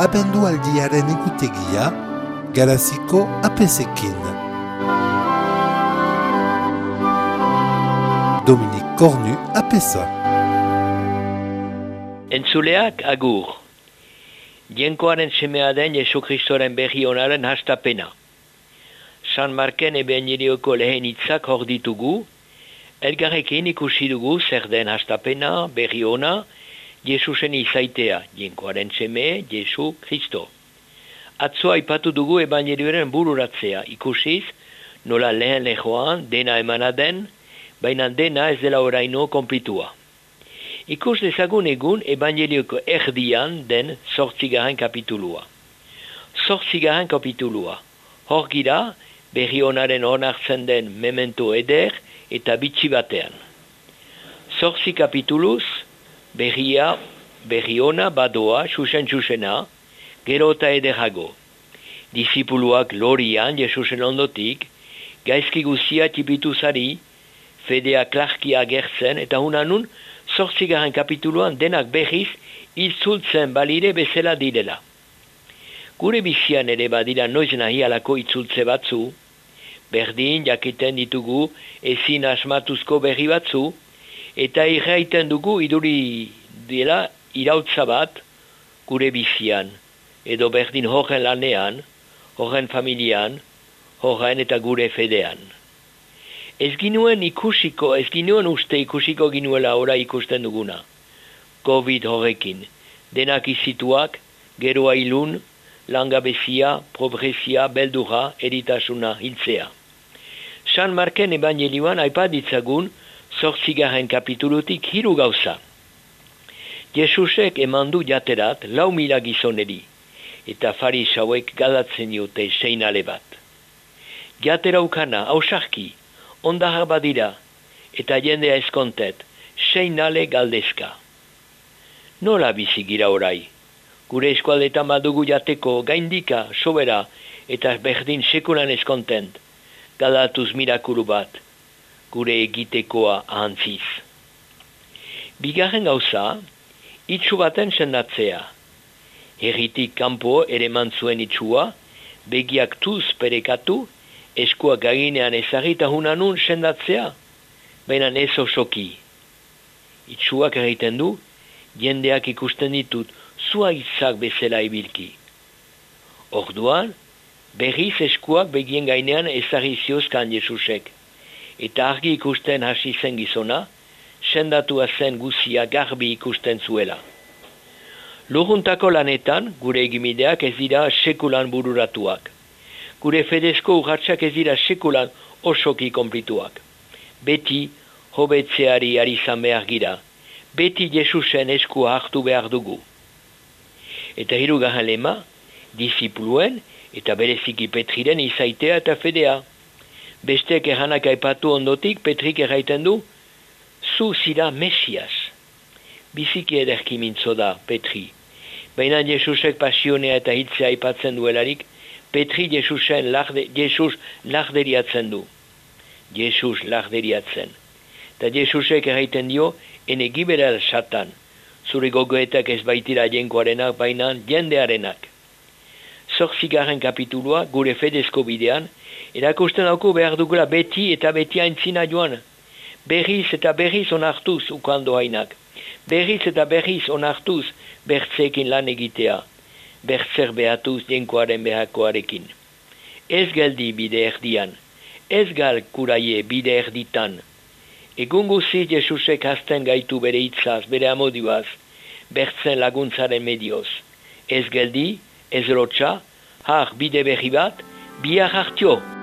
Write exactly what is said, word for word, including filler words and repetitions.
abendualdiaren ikutegia Garaziko apesekin. Dominik Kornu apesa. Entzuleak agur. Jenkoaren semea den Jesu Kristoren berri onaren hastapena. San Marken ebenjerioko lehen hitzak hor ditugu, elgarrekin ikusi dugu zer den hastapena, berri ona, Jesusen izaitea, jenkoaren seme, Jesu Kristo. Atzo aipatu dugu ebanjerioaren bururatzea, ikusiz, nola lehen lehoan dena emana den, baina dena ez dela oraino konplitua. Ikus dezagun egun ebanjerioko erdian den zortzigarren kapitulua. Zortzigarren kapitulua. Hor gira, berri onaren onartzen den memento eder eta bitxi batean. Zortzi kapituluz, berria, berri ona badoa, xusen-xusena, gero eta ederago. Disipuluak lorian, Jesusen ondotik, gaizki guzia tipituzari, fedea klarki agertzen, eta hunanun, zortzigarren kapituluan denak berriz itzultzen balire bezala direla. Gure bizian ere badira noiz nahi alako itzultze batzu, berdin jakiten ditugu ezin asmatuzko berri batzu, eta irraiten dugu iduri dela irautza bat gure bizian, edo berdin horren lanean, horren familian, horren eta gure fedean. Ez ginuen ikusiko, ez ginuen uste ikusiko ginuela ora ikusten duguna. Covid horrekin, denak izituak, gero ailun, langabezia, pobrezia, beldura, eritasuna, hiltzea. San Marken ebanjelioan aipaditzagun zortzigarren kapitulutik hiru gauza. Jesusek emandu jaterat lau mila gizoneri, eta farisauek galatzen diote seinale bat. Jatera ukana, hausarki, ondahar badira, eta jendea eskontet, seinale galdezka. Nola bizigira orai? Gure eskualdetan badugu jateko gaindika, sobera, eta berdin sekulan eskontent, galatuz mirakuru bat, gure egitekoa ahantziz. Bigarren gauza, itxu baten sendatzea. Herritik kanpo ere mantzuen itxua, begiak tuz perekatu, eskuak gaginean ezagri eta hunanun sendatzea, baina ez osoki. Itxuak egiten du, jendeak ikusten ditut, zua itzak bezala ibilki. Orduan, berriz eskuak begien gainean ezagri ziozkan Jesusek, eta argi ikusten hasi zen gizona, sendatua zen guzia garbi ikusten zuela. Luruntako lanetan, gure egimideak ez dira sekulan bururatuak. Gure fedezko urratsak ez dira sekulan osoki konplituak. Beti hobetzeari ari izan behar gira. Beti Jesusen eskua hartu behar dugu. Eta hirugarren lema, disipuluen eta bereziki Petriren izaitea eta fedea. Bestek erranak aipatu ondotik Petrik erraiten du, zu zira Mesias. Biziki ederki mintzo da Petri. Baina Jesusek pasionea eta hitzea aipatzen duelarik, Petri Jesusen larde, Jesus larderiatzen du. Jesus larderiatzen. Ta Jesusek erraiten dio, ene giberal satan. Zure gogoetak ez baitira jenkoarenak, baina jendearenak. Zortzigarren kapitulua, gure fedezko bidean, erakusten dauko behar dugula beti eta beti aintzina joan. Berriz eta berriz onartuz ukando hainak. Berriz eta berriz onartuz bertzeekin lan egitea. Bertzer behatuz jenkoaren behakoarekin. Ez geldi bide erdian, ez gal kuraie bide erditan. Egun guzi Jesusek hasten gaitu bere hitzaz, bere amodioaz, bertzen laguntzaren medioz. Ez geldi, ez lotxa, har bide berri bat, bihar hartio.